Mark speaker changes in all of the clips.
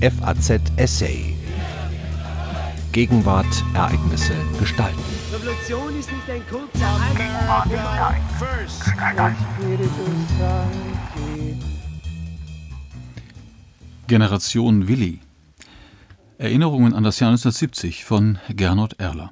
Speaker 1: FAZ Essay. Gegenwart, Ereignisse, Gestalten.
Speaker 2: Revolution ist nicht ein kurzer
Speaker 3: Generation Willi. Erinnerungen an das Jahr 1970 von Gernot Erler.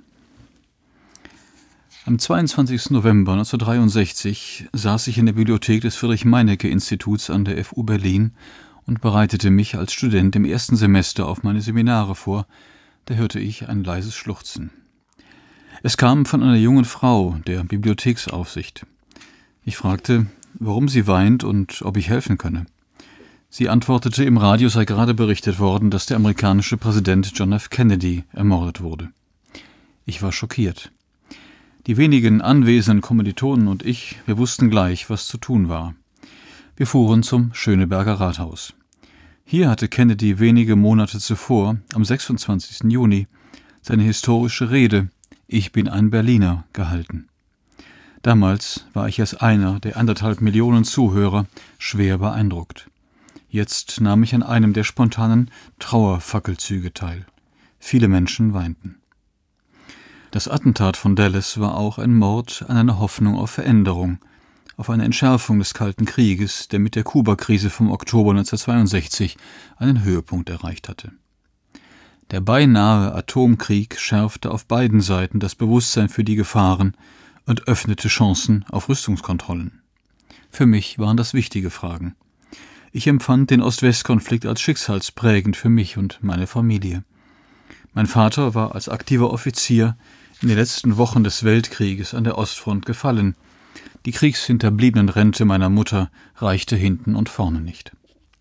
Speaker 3: Am 22. November 1963 saß ich in der Bibliothek des Friedrich-Meinecke-Instituts an der FU Berlin und bereitete mich als Student im ersten Semester auf meine Seminare vor. Da hörte ich ein leises Schluchzen. Es kam von einer jungen Frau, der Bibliotheksaufsicht. Ich fragte, warum sie weint und ob ich helfen könne. Sie antwortete, im Radio sei gerade berichtet worden, dass der amerikanische Präsident John F. Kennedy ermordet wurde. Ich war schockiert. Die wenigen anwesenden Kommilitonen und ich, wir wussten gleich, was zu tun war. Wir fuhren zum Schöneberger Rathaus. Hier hatte Kennedy wenige Monate zuvor, am 26. Juni, seine historische Rede »Ich bin ein Berliner« gehalten. Damals war ich als einer der 1,5 Millionen Zuhörer schwer beeindruckt. Jetzt nahm ich an einem der spontanen Trauerfackelzüge teil. Viele Menschen weinten. Das Attentat von Dallas war auch ein Mord an einer Hoffnung auf Veränderung, auf eine Entschärfung des Kalten Krieges, der mit der Kuba-Krise vom Oktober 1962 einen Höhepunkt erreicht hatte. Der beinahe Atomkrieg schärfte auf beiden Seiten das Bewusstsein für die Gefahren und öffnete Chancen auf Rüstungskontrollen. Für mich waren das wichtige Fragen. Ich empfand den Ost-West-Konflikt als schicksalsprägend für mich und meine Familie. Mein Vater war als aktiver Offizier in den letzten Wochen des Weltkrieges an der Ostfront gefallen. Die kriegshinterbliebenen Rente meiner Mutter reichte hinten und vorne nicht.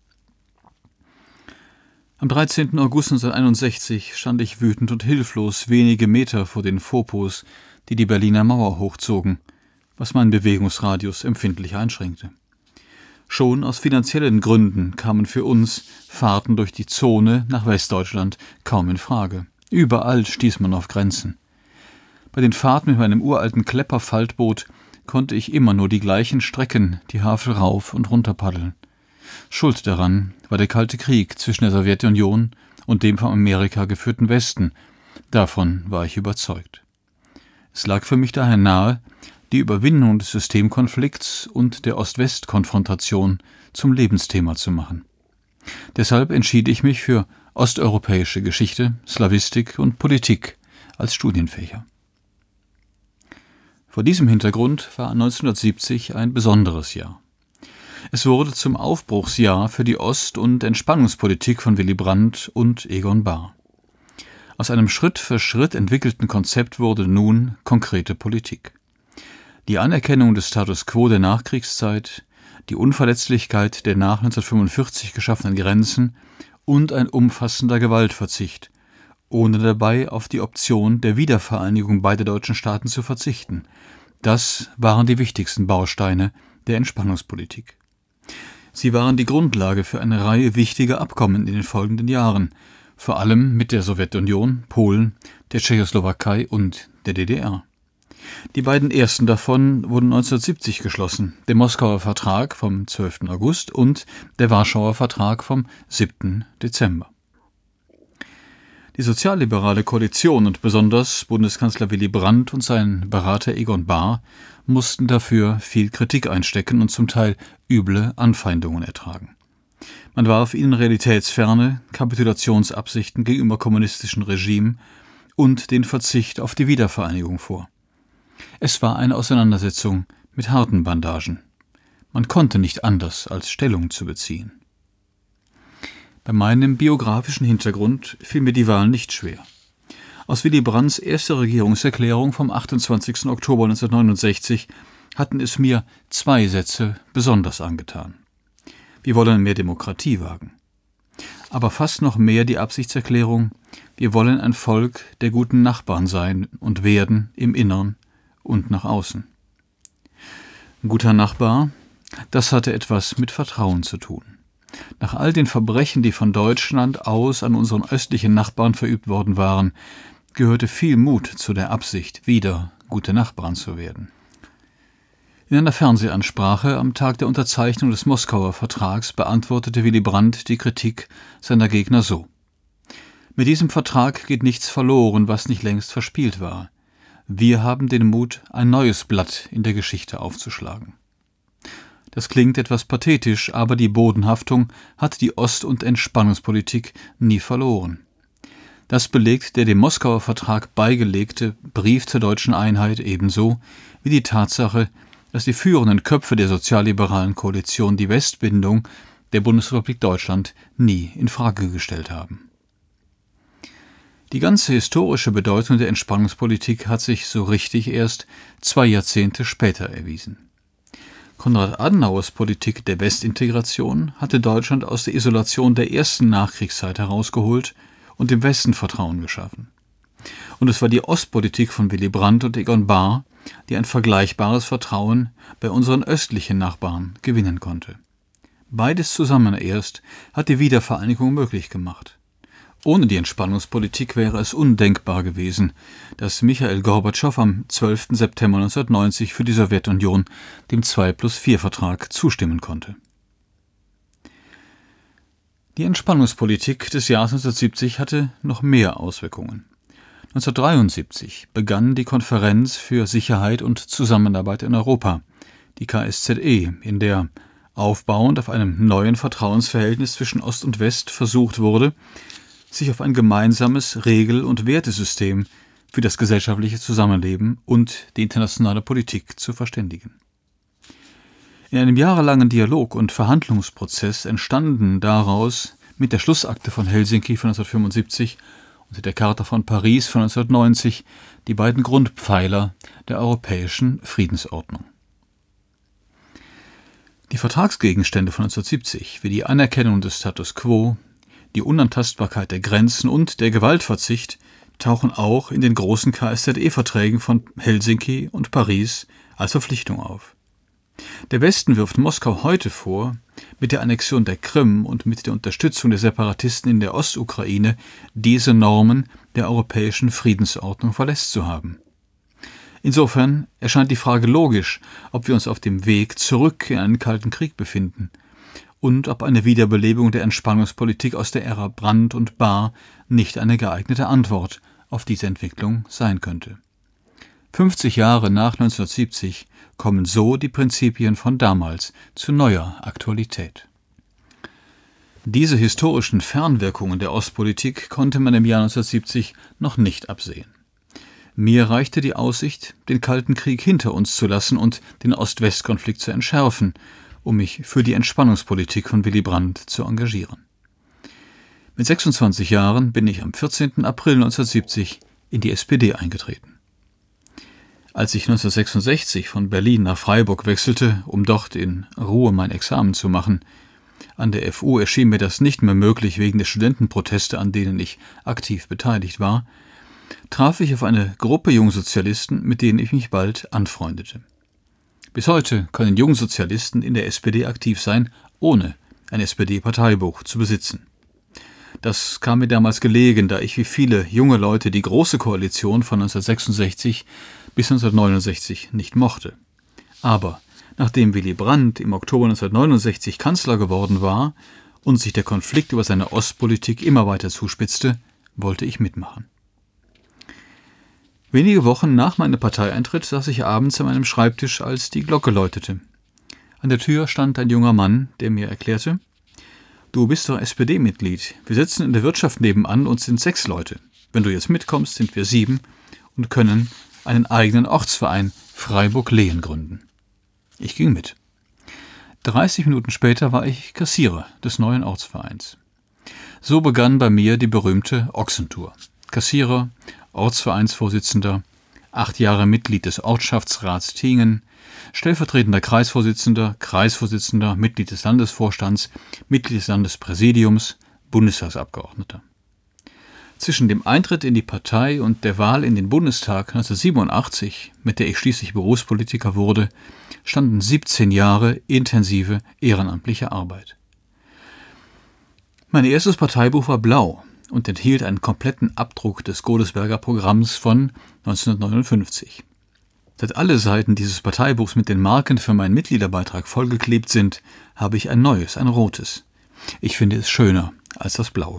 Speaker 3: Am 13. August 1961 stand ich wütend und hilflos wenige Meter vor den Fauxpots, die die Berliner Mauer hochzogen, was meinen Bewegungsradius empfindlich einschränkte. Schon aus finanziellen Gründen kamen für uns Fahrten durch die Zone nach Westdeutschland kaum in Frage. Überall stieß man auf Grenzen. Bei den Fahrten mit meinem uralten Klepperfaltboot konnte ich immer nur die gleichen Strecken, die Havel rauf und runter paddeln. Schuld daran war der Kalte Krieg zwischen der Sowjetunion und dem von Amerika geführten Westen. Davon war ich überzeugt. Es lag für mich daher nahe, die Überwindung des Systemkonflikts und der Ost-West-Konfrontation zum Lebensthema zu machen. Deshalb entschied ich mich für osteuropäische Geschichte, Slawistik und Politik als Studienfächer. Vor diesem Hintergrund war 1970 ein besonderes Jahr. Es wurde zum Aufbruchsjahr für die Ost- und Entspannungspolitik von Willy Brandt und Egon Bahr. Aus einem Schritt für Schritt entwickelten Konzept wurde nun konkrete Politik. Die Anerkennung des Status quo der Nachkriegszeit, die Unverletzlichkeit der nach 1945 geschaffenen Grenzen und ein umfassender Gewaltverzicht, ohne dabei auf die Option der Wiedervereinigung beider deutschen Staaten zu verzichten. Das waren die wichtigsten Bausteine der Entspannungspolitik. Sie waren die Grundlage für eine Reihe wichtiger Abkommen in den folgenden Jahren, vor allem mit der Sowjetunion, Polen, der Tschechoslowakei und der DDR. Die beiden ersten davon wurden 1970 geschlossen, der Moskauer Vertrag vom 12. August und der Warschauer Vertrag vom 7. Dezember. Die sozialliberale Koalition und besonders Bundeskanzler Willy Brandt und sein Berater Egon Bahr mussten dafür viel Kritik einstecken und zum Teil üble Anfeindungen ertragen. Man warf ihnen realitätsferne Kapitulationsabsichten gegenüber kommunistischen Regimen und den Verzicht auf die Wiedervereinigung vor. Es war eine Auseinandersetzung mit harten Bandagen. Man konnte nicht anders, als Stellung zu beziehen. Bei meinem biografischen Hintergrund fiel mir die Wahl nicht schwer. Aus Willy Brandts erster Regierungserklärung vom 28. Oktober 1969 hatten es mir 2 Sätze besonders angetan. Wir wollen mehr Demokratie wagen. Aber fast noch mehr die Absichtserklärung, wir wollen ein Volk der guten Nachbarn sein und werden im Innern und nach außen. Ein guter Nachbar, das hatte etwas mit Vertrauen zu tun. Nach all den Verbrechen, die von Deutschland aus an unseren östlichen Nachbarn verübt worden waren, gehörte viel Mut zu der Absicht, wieder gute Nachbarn zu werden. In einer Fernsehansprache am Tag der Unterzeichnung des Moskauer Vertrags beantwortete Willy Brandt die Kritik seiner Gegner so: Mit diesem Vertrag geht nichts verloren, was nicht längst verspielt war. Wir haben den Mut, ein neues Blatt in der Geschichte aufzuschlagen. Das klingt etwas pathetisch, aber die Bodenhaftung hat die Ost- und Entspannungspolitik nie verloren. Das belegt der dem Moskauer Vertrag beigelegte Brief zur deutschen Einheit ebenso wie die Tatsache, dass die führenden Köpfe der sozialliberalen Koalition die Westbindung der Bundesrepublik Deutschland nie in Frage gestellt haben. Die ganze historische Bedeutung der Entspannungspolitik hat sich so richtig erst 2 Jahrzehnte später erwiesen. Konrad Adenauers Politik der Westintegration hatte Deutschland aus der Isolation der ersten Nachkriegszeit herausgeholt und dem Westen Vertrauen geschaffen. Und es war die Ostpolitik von Willy Brandt und Egon Bahr, die ein vergleichbares Vertrauen bei unseren östlichen Nachbarn gewinnen konnte. Beides zusammen erst hat die Wiedervereinigung möglich gemacht. Ohne die Entspannungspolitik wäre es undenkbar gewesen, dass Michail Gorbatschow am 12. September 1990 für die Sowjetunion dem 2+4-Vertrag zustimmen konnte. Die Entspannungspolitik des Jahres 1970 hatte noch mehr Auswirkungen. 1973 begann die Konferenz für Sicherheit und Zusammenarbeit in Europa, die KSZE, in der aufbauend auf einem neuen Vertrauensverhältnis zwischen Ost und West versucht wurde, sich auf ein gemeinsames Regel- und Wertesystem für das gesellschaftliche Zusammenleben und die internationale Politik zu verständigen. In einem jahrelangen Dialog- und Verhandlungsprozess entstanden daraus mit der Schlussakte von Helsinki von 1975 und der Charta von Paris von 1990 die beiden Grundpfeiler der europäischen Friedensordnung. Die Vertragsgegenstände von 1970, wie die Anerkennung des Status quo, die Unantastbarkeit der Grenzen und der Gewaltverzicht, tauchen auch in den großen KSZE-Verträgen von Helsinki und Paris als Verpflichtung auf. Der Westen wirft Moskau heute vor, mit der Annexion der Krim und mit der Unterstützung der Separatisten in der Ostukraine diese Normen der europäischen Friedensordnung verletzt zu haben. Insofern erscheint die Frage logisch, ob wir uns auf dem Weg zurück in einen Kalten Krieg befinden und ob eine Wiederbelebung der Entspannungspolitik aus der Ära Brandt und Bahr nicht eine geeignete Antwort auf diese Entwicklung sein könnte. 50 Jahre nach 1970 kommen so die Prinzipien von damals zu neuer Aktualität. Diese historischen Fernwirkungen der Ostpolitik konnte man im Jahr 1970 noch nicht absehen. Mir reichte die Aussicht, den Kalten Krieg hinter uns zu lassen und den Ost-West-Konflikt zu entschärfen, um mich für die Entspannungspolitik von Willy Brandt zu engagieren. Mit 26 Jahren bin ich am 14. April 1970 in die SPD eingetreten. Als ich 1966 von Berlin nach Freiburg wechselte, um dort in Ruhe mein Examen zu machen, an der FU erschien mir das nicht mehr möglich wegen der Studentenproteste, an denen ich aktiv beteiligt war, traf ich auf eine Gruppe Jungsozialisten, mit denen ich mich bald anfreundete. Bis heute können Jungsozialisten in der SPD aktiv sein, ohne ein SPD-Parteibuch zu besitzen. Das kam mir damals gelegen, da ich wie viele junge Leute die Große Koalition von 1966 bis 1969 nicht mochte. Aber nachdem Willy Brandt im Oktober 1969 Kanzler geworden war und sich der Konflikt über seine Ostpolitik immer weiter zuspitzte, wollte ich mitmachen. Wenige Wochen nach meinem Parteieintritt saß ich abends an meinem Schreibtisch, als die Glocke läutete. An der Tür stand ein junger Mann, der mir erklärte: »Du bist doch SPD-Mitglied. Wir sitzen in der Wirtschaft nebenan und sind 6 Leute. Wenn du jetzt mitkommst, sind wir 7 und können einen eigenen Ortsverein Freiburg-Lehen gründen.« Ich ging mit. 30 Minuten später war ich Kassierer des neuen Ortsvereins. So begann bei mir die berühmte Ochsentour. Kassierer, Ortsvereinsvorsitzender, 8 Jahre Mitglied des Ortschaftsrats Tingen, stellvertretender Kreisvorsitzender, Kreisvorsitzender, Mitglied des Landesvorstands, Mitglied des Landespräsidiums, Bundestagsabgeordneter. Zwischen dem Eintritt in die Partei und der Wahl in den Bundestag 1987, mit der ich schließlich Berufspolitiker wurde, standen 17 Jahre intensive ehrenamtliche Arbeit. Mein erstes Parteibuch war blau und enthielt einen kompletten Abdruck des Godesberger Programms von 1959. Seit alle Seiten dieses Parteibuchs mit den Marken für meinen Mitgliederbeitrag vollgeklebt sind, habe ich ein neues, ein rotes. Ich finde es schöner als das blaue.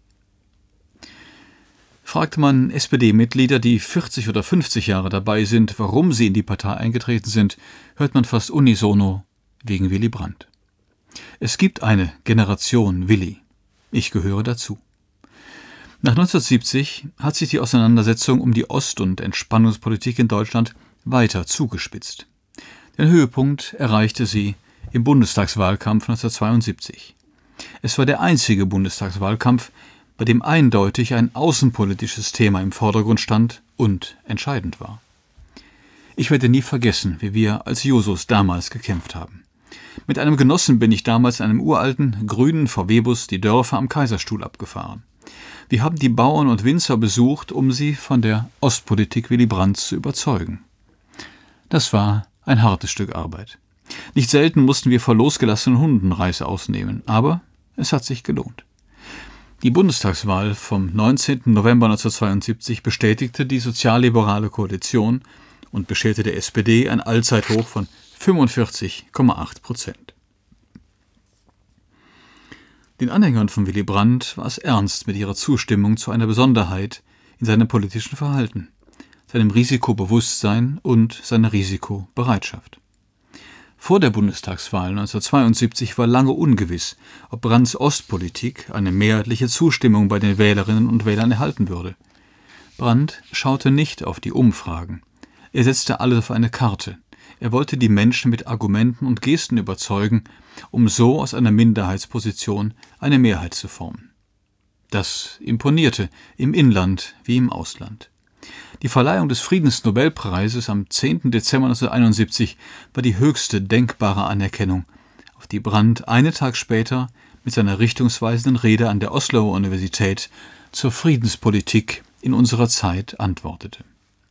Speaker 3: Fragt man SPD-Mitglieder, die 40 oder 50 Jahre dabei sind, warum sie in die Partei eingetreten sind, hört man fast unisono: wegen Willy Brandt. Es gibt eine Generation Willy. Ich gehöre dazu. Nach 1970 hat sich die Auseinandersetzung um die Ost- und Entspannungspolitik in Deutschland weiter zugespitzt. Den Höhepunkt erreichte sie im Bundestagswahlkampf 1972. Es war der einzige Bundestagswahlkampf, bei dem eindeutig ein außenpolitisches Thema im Vordergrund stand und entscheidend war. Ich werde nie vergessen, wie wir als Jusos damals gekämpft haben. Mit einem Genossen bin ich damals in einem uralten, grünen VW-Bus die Dörfer am Kaiserstuhl abgefahren. Wir haben die Bauern und Winzer besucht, um sie von der Ostpolitik Willy Brandts zu überzeugen. Das war ein hartes Stück Arbeit. Nicht selten mussten wir vor losgelassenen Hunden Reis ausnehmen, aber es hat sich gelohnt. Die Bundestagswahl vom 19. November 1972 bestätigte die sozialliberale Koalition und bescherte der SPD ein Allzeithoch von 45,8%. Den Anhängern von Willy Brandt war es ernst mit ihrer Zustimmung zu einer Besonderheit in seinem politischen Verhalten, seinem Risikobewusstsein und seiner Risikobereitschaft. Vor der Bundestagswahl 1972 war lange ungewiss, ob Brandts Ostpolitik eine mehrheitliche Zustimmung bei den Wählerinnen und Wählern erhalten würde. Brandt schaute nicht auf die Umfragen. Er setzte alles auf eine Karte. Er wollte die Menschen mit Argumenten und Gesten überzeugen, um so aus einer Minderheitsposition eine Mehrheit zu formen. Das imponierte, im Inland wie im Ausland. Die Verleihung des Friedensnobelpreises am 10. Dezember 1971 war die höchste denkbare Anerkennung, auf die Brandt einen Tag später mit seiner richtungsweisenden Rede an der Osloer Universität zur Friedenspolitik in unserer Zeit antwortete.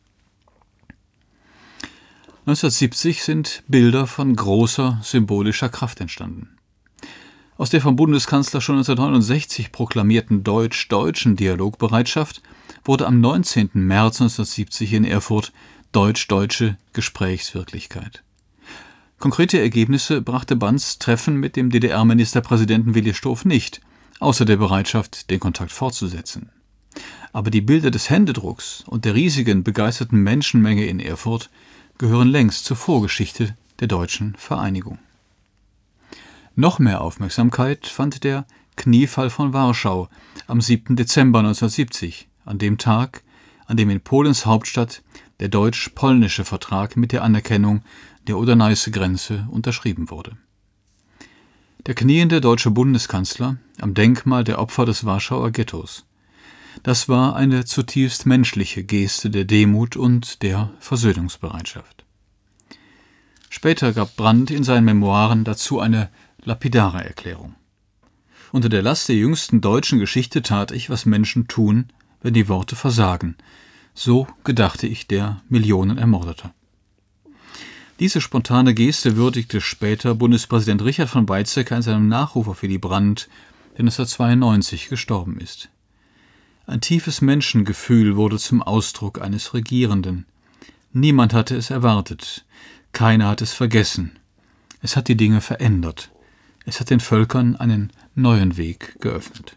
Speaker 3: 1970 sind Bilder von großer symbolischer Kraft entstanden. Aus der vom Bundeskanzler schon 1969 proklamierten deutsch-deutschen Dialogbereitschaft wurde am 19. März 1970 in Erfurt deutsch-deutsche Gesprächswirklichkeit. Konkrete Ergebnisse brachte Brandts Treffen mit dem DDR-Ministerpräsidenten Willi Stoph nicht, außer der Bereitschaft, den Kontakt fortzusetzen. Aber die Bilder des Händedrucks und der riesigen, begeisterten Menschenmenge in Erfurt gehören längst zur Vorgeschichte der deutschen Vereinigung. Noch mehr Aufmerksamkeit fand der Kniefall von Warschau am 7. Dezember 1970, an dem Tag, an dem in Polens Hauptstadt der deutsch-polnische Vertrag mit der Anerkennung der Oder-Neiße-Grenze unterschrieben wurde. Der kniende deutsche Bundeskanzler am Denkmal der Opfer des Warschauer Ghettos. Das war eine zutiefst menschliche Geste der Demut und der Versöhnungsbereitschaft. Später gab Brandt in seinen Memoiren dazu eine lapidare Erklärung. Unter der Last der jüngsten deutschen Geschichte tat ich, was Menschen tun, wenn die Worte versagen. So gedachte ich der Millionen Ermordeter. Diese spontane Geste würdigte später Bundespräsident Richard von Weizsäcker in seinem Nachruf auf Willy Brandt, der 1992 gestorben ist. Ein tiefes Menschengefühl wurde zum Ausdruck eines Regierenden. Niemand hatte es erwartet. Keiner hat es vergessen. Es hat die Dinge verändert. Es hat den Völkern einen neuen Weg geöffnet.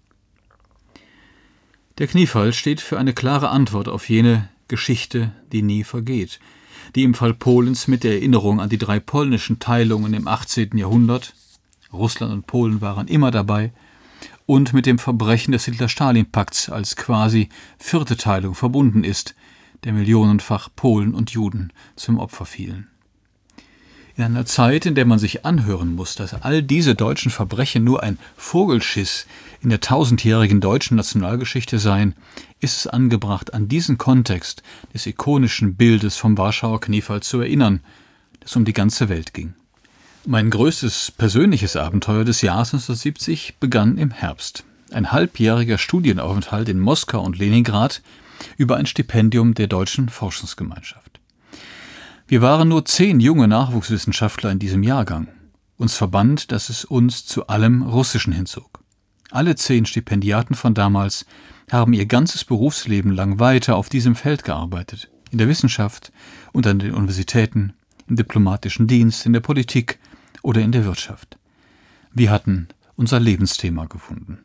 Speaker 3: Der Kniefall steht für eine klare Antwort auf jene Geschichte, die nie vergeht, die im Fall Polens mit der Erinnerung an die 3 polnischen Teilungen im 18. Jahrhundert, Russland und Polen waren immer dabei, und mit dem Verbrechen des Hitler-Stalin-Pakts als quasi 4. Teilung verbunden ist, der millionenfach Polen und Juden zum Opfer fielen. In einer Zeit, in der man sich anhören muss, dass all diese deutschen Verbrechen nur ein Vogelschiss in der 1000-jährigen deutschen Nationalgeschichte seien, ist es angebracht, an diesen Kontext des ikonischen Bildes vom Warschauer Kniefall zu erinnern, das um die ganze Welt ging. Mein größtes persönliches Abenteuer des Jahres 1970 begann im Herbst. Ein halbjähriger Studienaufenthalt in Moskau und Leningrad über ein Stipendium der Deutschen Forschungsgemeinschaft. Wir waren nur 10 junge Nachwuchswissenschaftler in diesem Jahrgang. Uns verband, dass es uns zu allem Russischen hinzog. Alle 10 Stipendiaten von damals haben ihr ganzes Berufsleben lang weiter auf diesem Feld gearbeitet. in der Wissenschaft und an den Universitäten, im diplomatischen Dienst, in der Politik oder in der Wirtschaft. Wir hatten unser Lebensthema gefunden.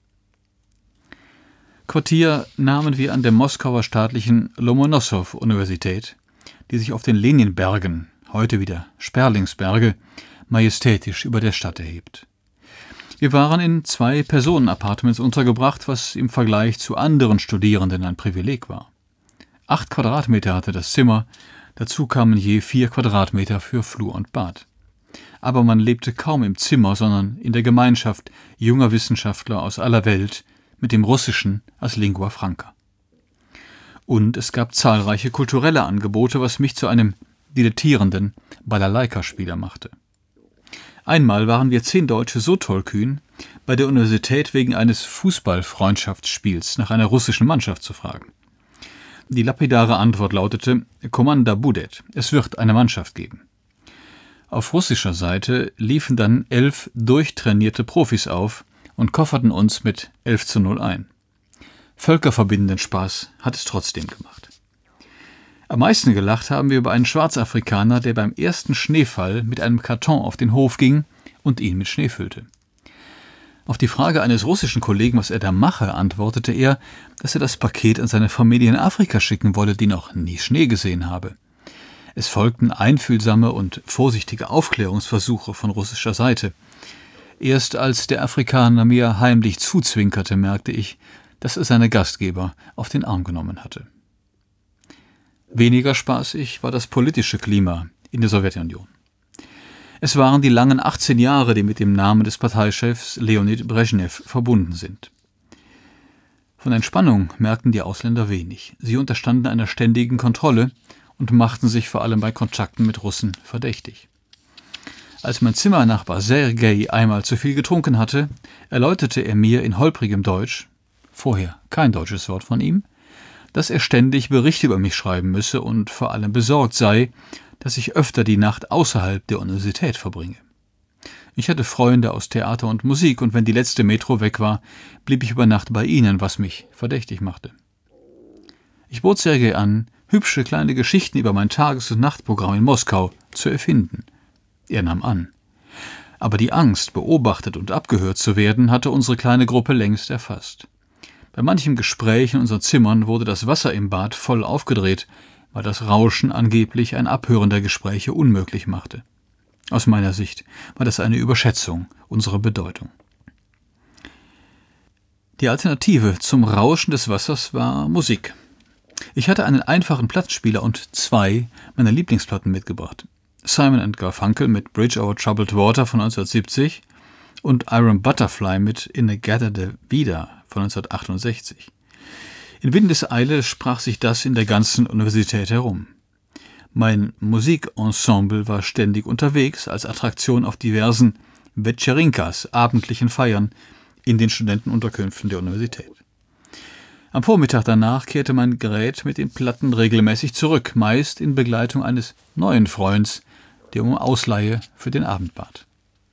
Speaker 3: Quartier nahmen wir an der Moskauer staatlichen Lomonossow-Universität, die sich auf den Leninbergen, heute wieder Sperlingsberge, majestätisch über der Stadt erhebt. Wir waren in 2-Personen-Appartements untergebracht, was im Vergleich zu anderen Studierenden ein Privileg war. 8 Quadratmeter hatte das Zimmer, dazu kamen je 4 Quadratmeter für Flur und Bad. Aber man lebte kaum im Zimmer, sondern in der Gemeinschaft junger Wissenschaftler aus aller Welt mit dem Russischen als Lingua Franca. Und es gab zahlreiche kulturelle Angebote, was mich zu einem dilettierenden Balalaika-Spieler machte. Einmal waren wir 10 Deutsche so tollkühn, bei der Universität wegen eines Fußball-Freundschaftsspiels nach einer russischen Mannschaft zu fragen. Die lapidare Antwort lautete: Komanda Budet, es wird eine Mannschaft geben. Auf russischer Seite liefen dann 11 durchtrainierte Profis auf und kofferten uns mit 11:0 ein. Völkerverbindenden Spaß hat es trotzdem gemacht. Am meisten gelacht haben wir über einen Schwarzafrikaner, der beim ersten Schneefall mit einem Karton auf den Hof ging und ihn mit Schnee füllte. Auf die Frage eines russischen Kollegen, was er da mache, antwortete er, dass er das Paket an seine Familie in Afrika schicken wolle, die noch nie Schnee gesehen habe. Es folgten einfühlsame und vorsichtige Aufklärungsversuche von russischer Seite. Erst als der Afrikaner mir heimlich zuzwinkerte, merkte ich, dass er seine Gastgeber auf den Arm genommen hatte. Weniger spaßig war das politische Klima in der Sowjetunion. Es waren die langen 18 Jahre, die mit dem Namen des Parteichefs Leonid Brezhnev verbunden sind. Von Entspannung merkten die Ausländer wenig. Sie unterstanden einer ständigen Kontrolle und machten sich vor allem bei Kontakten mit Russen verdächtig. Als mein Zimmernachbar Sergei einmal zu viel getrunken hatte, erläuterte er mir in holprigem Deutsch, vorher kein deutsches Wort von ihm, dass er ständig Berichte über mich schreiben müsse und vor allem besorgt sei, dass ich öfter die Nacht außerhalb der Universität verbringe. Ich hatte Freunde aus Theater und Musik, und wenn die letzte Metro weg war, blieb ich über Nacht bei ihnen, was mich verdächtig machte. Ich bot Sergei an, hübsche kleine Geschichten über mein Tages- und Nachtprogramm in Moskau zu erfinden. Er nahm an. Aber die Angst, beobachtet und abgehört zu werden, hatte unsere kleine Gruppe längst erfasst. Bei manchem Gespräch in unseren Zimmern wurde das Wasser im Bad voll aufgedreht, weil das Rauschen angeblich ein Abhören der Gespräche unmöglich machte. Aus meiner Sicht war das eine Überschätzung unserer Bedeutung. Die Alternative zum Rauschen des Wassers war Musik. Ich hatte einen einfachen Plattenspieler und 2 meiner Lieblingsplatten mitgebracht. Simon & Garfunkel mit Bridge Over Troubled Water von 1970 und Iron Butterfly mit In-A-Gather Vida von 1968. In Windeseile sprach sich das in der ganzen Universität herum. Mein Musikensemble war ständig unterwegs als Attraktion auf diversen Vetscherinkas, abendlichen Feiern in den Studentenunterkünften der Universität. Am Vormittag danach kehrte mein Gerät mit den Platten regelmäßig zurück, meist in Begleitung eines neuen Freunds, der um Ausleihe für den Abend bat.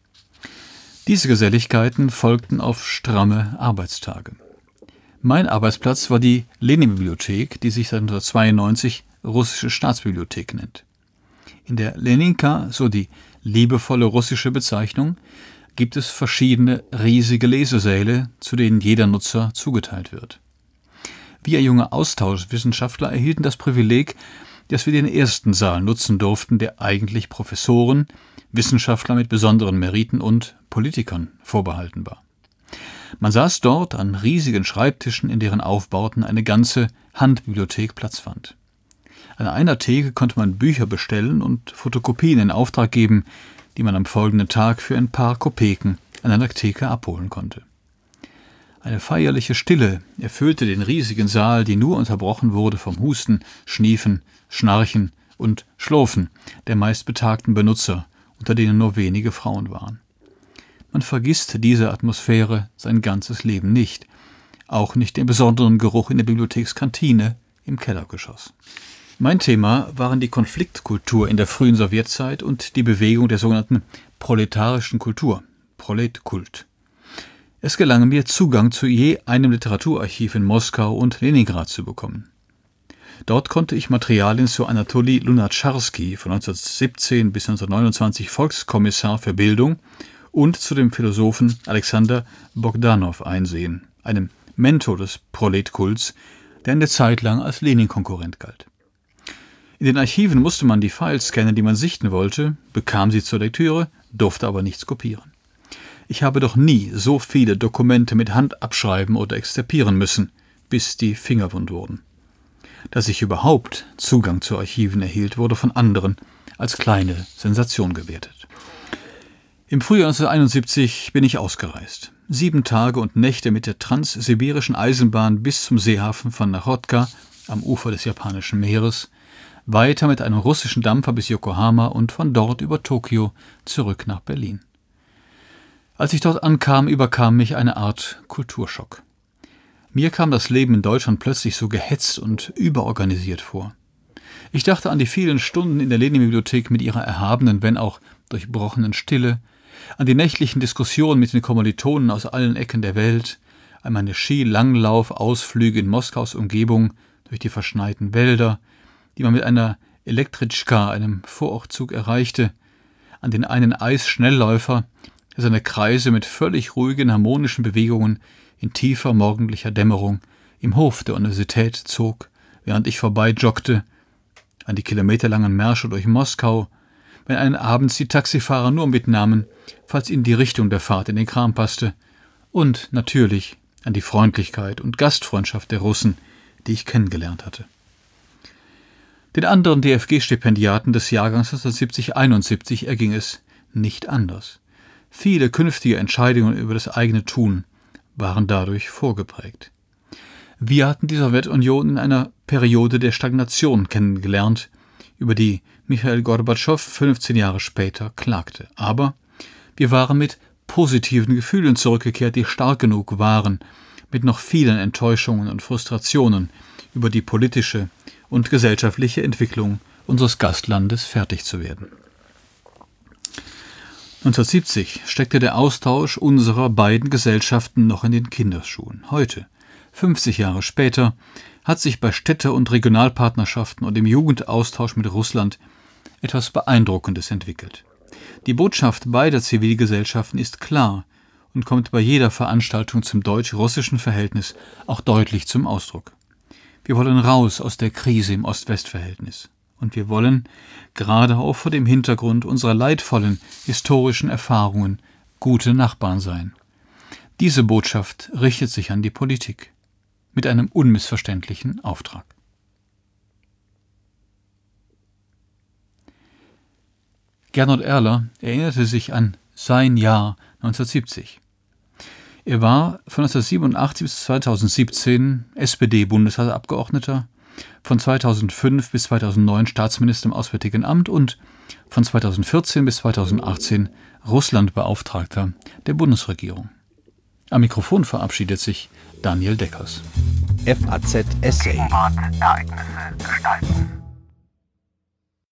Speaker 3: Diese Geselligkeiten folgten auf stramme Arbeitstage. Mein Arbeitsplatz war die Lenin-Bibliothek, die sich seit 1992 Russische Staatsbibliothek nennt. In der Leninka, so die liebevolle russische Bezeichnung, gibt es verschiedene riesige Lesesäle, zu denen jeder Nutzer zugeteilt wird. Wir junge Austauschwissenschaftler erhielten das Privileg, dass wir den ersten Saal nutzen durften, der eigentlich Professoren, Wissenschaftler mit besonderen Meriten und Politikern vorbehalten war. Man saß dort an riesigen Schreibtischen, in deren Aufbauten eine ganze Handbibliothek Platz fand. An einer Theke konnte man Bücher bestellen und Fotokopien in Auftrag geben, die man am folgenden Tag für ein paar Kopeken an einer Theke abholen konnte. Eine feierliche Stille erfüllte den riesigen Saal, die nur unterbrochen wurde vom Husten, Schniefen, Schnarchen und Schlurfen der meist betagten Benutzer, unter denen nur wenige Frauen waren. Man vergisst diese Atmosphäre sein ganzes Leben nicht, auch nicht den besonderen Geruch in der Bibliothekskantine im Kellergeschoss. Mein Thema waren die Konfliktkultur in der frühen Sowjetzeit und die Bewegung der sogenannten proletarischen Kultur, Proletkult. Es gelang mir, Zugang zu je einem Literaturarchiv in Moskau und Leningrad zu bekommen. Dort konnte ich Materialien zu Anatoli Lunacharsky, von 1917 bis 1929 Volkskommissar für Bildung, und zu dem Philosophen Alexander Bogdanow einsehen, einem Mentor des Proletkults, der eine Zeit lang als Lenin-Konkurrent galt. In den Archiven musste man die Files scannen, die man sichten wollte, bekam sie zur Lektüre, durfte aber nichts kopieren. Ich habe doch nie so viele Dokumente mit Hand abschreiben oder exzerpieren müssen, bis die Finger wund wurden. Dass ich überhaupt Zugang zu Archiven erhielt, wurde von anderen als kleine Sensation gewertet. Im Frühjahr 1971 bin ich ausgereist. 7 Tage und Nächte mit der transsibirischen Eisenbahn bis zum Seehafen von Nachotka am Ufer des Japanischen Meeres, weiter mit einem russischen Dampfer bis Yokohama und von dort über Tokio zurück nach Berlin. Als ich dort ankam, überkam mich eine Art Kulturschock. Mir kam das Leben in Deutschland plötzlich so gehetzt und überorganisiert vor. Ich dachte an die vielen Stunden in der Lenin-Bibliothek mit ihrer erhabenen, wenn auch durchbrochenen Stille, an die nächtlichen Diskussionen mit den Kommilitonen aus allen Ecken der Welt, an meine Skilanglauf-Ausflüge in Moskaus Umgebung durch die verschneiten Wälder, die man mit einer Elektritschka, einem Vorortzug, erreichte, an den einen Eisschnellläufer, der seine Kreise mit völlig ruhigen, harmonischen Bewegungen in tiefer morgendlicher Dämmerung im Hof der Universität zog, während ich vorbeijoggte, an die kilometerlangen Märsche durch Moskau, wenn einen abends die Taxifahrer nur mitnahmen, falls ihnen die Richtung der Fahrt in den Kram passte, und natürlich an die Freundlichkeit und Gastfreundschaft der Russen, die ich kennengelernt hatte. Den anderen DFG-Stipendiaten des Jahrgangs 1970-71 erging es nicht anders. Viele künftige Entscheidungen über das eigene Tun waren dadurch vorgeprägt. Wir hatten die Sowjetunion in einer Periode der Stagnation kennengelernt, über die Michail Gorbatschow 15 Jahre später klagte. Aber wir waren mit positiven Gefühlen zurückgekehrt, die stark genug waren, mit noch vielen Enttäuschungen und Frustrationen über die politische und gesellschaftliche Entwicklung unseres Gastlandes fertig zu werden. 1970 steckte der Austausch unserer beiden Gesellschaften noch in den Kinderschuhen. Heute, 50 Jahre später, hat sich bei Städte- und Regionalpartnerschaften und im Jugendaustausch mit Russland etwas Beeindruckendes entwickelt. Die Botschaft beider Zivilgesellschaften ist klar und kommt bei jeder Veranstaltung zum deutsch-russischen Verhältnis auch deutlich zum Ausdruck. Wir wollen raus aus der Krise im Ost-West-Verhältnis. Und wir wollen, gerade auch vor dem Hintergrund unserer leidvollen historischen Erfahrungen, gute Nachbarn sein. Diese Botschaft richtet sich an die Politik mit einem unmissverständlichen Auftrag. Gernot Erler erinnerte sich an sein Jahr 1970. Er war von 1987 bis 2017 SPD-Bundestagsabgeordneter, von 2005 bis 2009 Staatsminister im Auswärtigen Amt und von 2014 bis 2018 Russlandbeauftragter der Bundesregierung. Am Mikrofon verabschiedet sich Daniel Deckers.
Speaker 1: FAZ Essay.
Speaker 4: Ereignisse gestalten.